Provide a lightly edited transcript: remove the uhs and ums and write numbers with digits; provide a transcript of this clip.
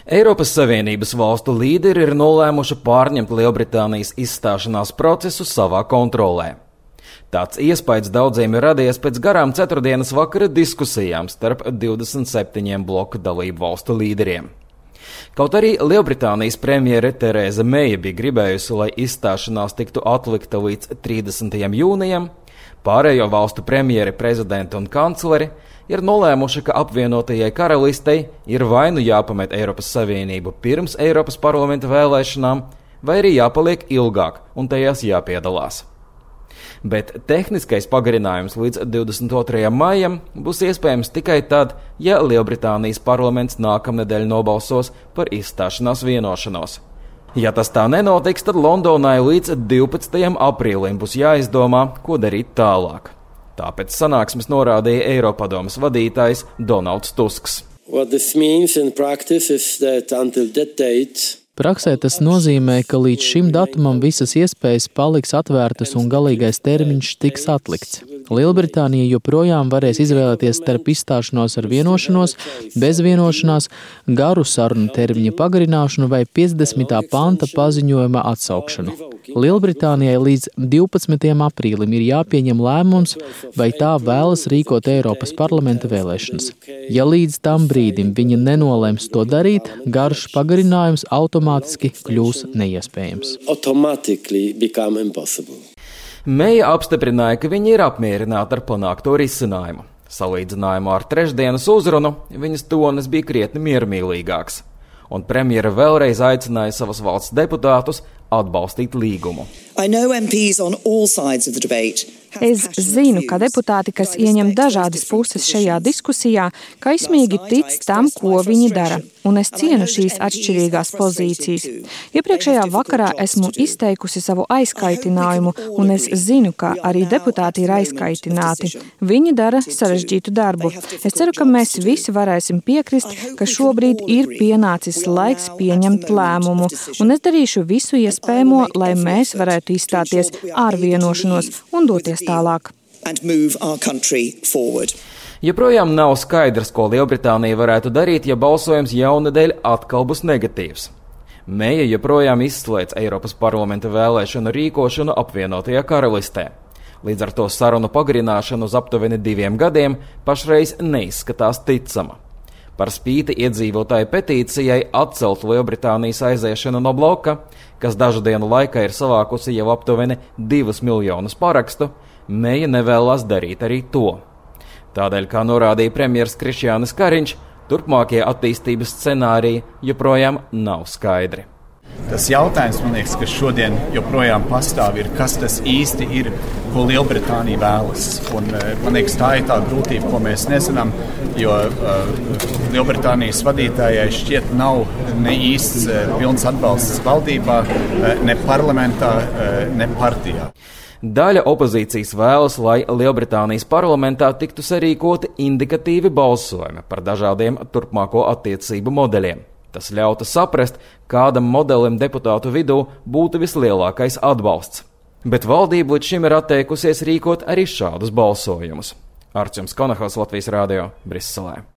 Eiropas Savienības valstu līderi ir nolēmuši pārņemt Lielbritānijas izstāšanās procesu savā kontrolē. Tāds iespējas daudziem ir radies pēc garām ceturtdienas vakara diskusijām starp 27 bloku dalību valstu līderiem. Kaut arī Lielbritānijas premjere Tereza Meija bija gribējusi, lai izstāšanās tiktu atlikta līdz 30. jūnijam, pārējo valstu premjeri, prezidenti un kancleri ir nolēmuši, ka apvienotajai karalistei ir vai nu jāpamet Eiropas Savienību pirms Eiropas parlamenta vēlēšanām, vai arī jāpaliek ilgāk un tajās jāpiedalās. Bet tehniskais pagarinājums līdz 22. maijam būs iespējams tikai tad, ja Lielbritānijas parlaments nākamnedēļ nobalsos par izstāšanās vienošanos. Ja tas tā nenotiks, tad Londonai līdz 12. aprīlim būs jāizdomā, ko darīt tālāk. Tāpēc sanāksmes norādīja Eiropadomes vadītājs Donalds Tusks. Praksē tas nozīmē, ka līdz šim datumam visas iespējas paliks atvērtas un galīgais termiņš tiks atlikts. Lielbritānija joprojām varēs izvēlēties starp izstāšanos ar vienošanos, bez vienošanās, garu sarunu termiņa pagarināšanu vai 50. panta paziņojuma atsaukšanu. Lielbritānijai līdz 12. aprīlim ir jāpieņem lēmums, vai tā vēlas rīkot Eiropas parlamenta vēlēšanas. Ja līdz tam brīdim viņa nenolems to darīt, garš pagarinājums automātiski kļūs neiespējams. Meija apstiprināja, ka viņi ir apmierināti ar panākto risinājumu. Salīdzinājumā ar trešdienas uzrunu viņas tonis bija krietni miermīlīgāks, un premjera vēlreiz aicināja savas valsts deputātus atbalstīt līgumu. Es zinu, ka deputāti, kas ieņem dažādas puses šajā diskusijā, kaismīgi tic tam, ko viņi dara, un es cienu šīs atšķirīgās pozīcijas. Iepriekšējā vakarā esmu izteikusi savu aizkaitinājumu, un es zinu, ka arī deputāti ir aizkaitināti. Viņi dara sarežģītu darbu. Es ceru, ka mēs visi varēsim piekrist, ka šobrīd ir pienācis laiks pieņemt lēmumu, un es darīšu visu iespējamo, lai mēs varētu izstāties ar vienošanos un doties tālāk. Joprojām nav skaidrs, ko Lielbritānija varētu darīt, ja balsojums jaunedēļ atkal būs negatīvs. Meija joprojām izslēdz Eiropas parlamenta vēlēšanu rīkošanu apvienotajā karalistē. Līdz ar to sarunu pagarināšanu uz aptuveni 2 gadiem pašreiz neizskatās ticama. Par spīti iedzīvotāju petīcijai atcelt Lielbritānijas aiziešanu no bloka, kas dažu dienu laikā ir savākusi jau aptuveni 2 miljonus parakstu, Meija nevēlas darīt arī to. Tādēļ, kā norādīja premjers Krišjānis Kariņš, turpmākie attīstības scenāriji joprojām nav skaidri. Tas jautājums, man liekas, kas šodien joprojām pastāv, ir, kas tas īsti ir, ko Lielbritānija vēlas. Un, man liekas, tā ir tā grūtība, ko mēs nezinām, jo Lielbritānijas vadītājai šķiet nav ne īsts pilns atbalsts valdībā, ne parlamentā, ne partijā. Daļa opozīcijas vēlas, lai Lielbritānijas parlamentā tiktu sarīkoti indikatīvi balsojumi par dažādiem turpmāko attiecību modeļiem. Tas ļautu saprast, kādam modelim deputātu vidū būtu vislielākais atbalsts. Bet valdība līdz šim ir atteikusies rīkot arī šādus balsojumus. Arčuns Konahaus, Latvijas radio, Briselē.